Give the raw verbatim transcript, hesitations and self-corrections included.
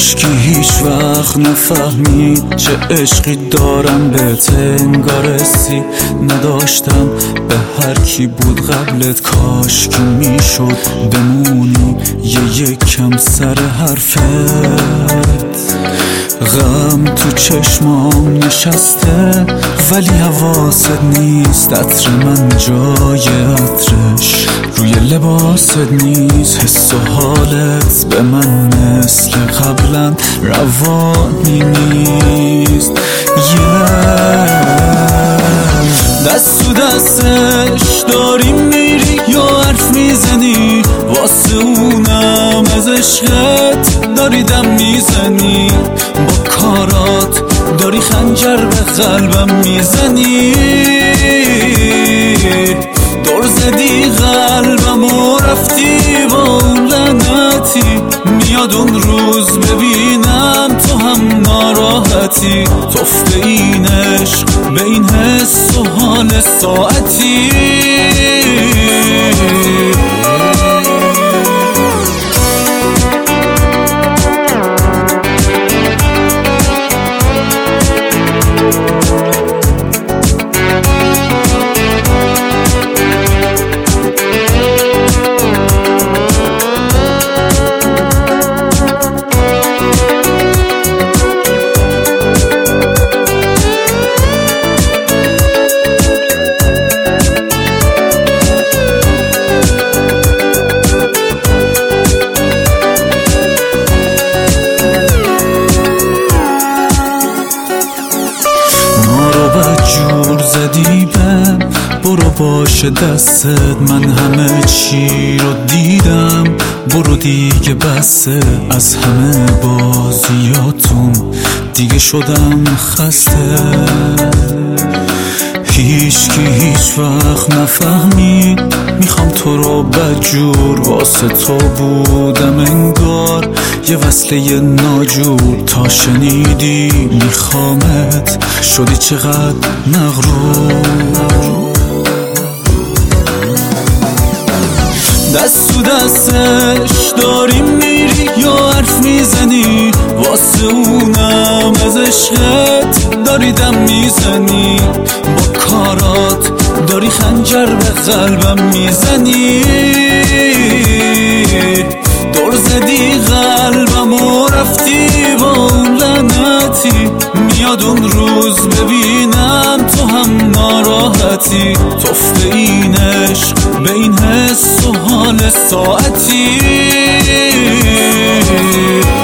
هیچکی هیچ وقت نفهمید چه عشقی دارم بهت، انگار حسی نداشتم به هر کی بود قبلت. کاش که میشد بمونی یه یکم سر حرفت. غم تو چشمام نشسته ولی حواست نیست، عطر من جای عطرش روی لباست نیست. حس و حالت به من مثل قبلا روانی نیست. yeah. دست تو دستش داری میری یا حرف میزنی، واسه اونم از عشقت داری دم میزنی. با کارات داری خنجر به قلبم میزنی، دور زدی قلبم و رفتی با اون لعنتی. میاد اون روز ببینم تو هم ناراحتی، تفت این عشق به این حس و حال ساعتی. جور زدی بهم، برو باشه دستت، من همه چی رو دیدم. برو دیگه بسه از همه بازیاتون، دیگه شدم خسته. هیچ کی هیچ وقت نفهمید میخوام تو رو بدجور، واسه تو بودم انگار یه وصله ناجور. تا شنیدی میخوامت شدی چقدر مغرور. دست تو دستش داری میری یا حرف میزنی، واسه اونم از عشقت داری دم میزنی. با کارات داری خنجر به قلبم میزنی، دور زدی قلبم و رفتی با اون لعنتی. میاد اون روز ببینم تو هم ناراحتی، تفت این عشق به این حس و حال ساعتی.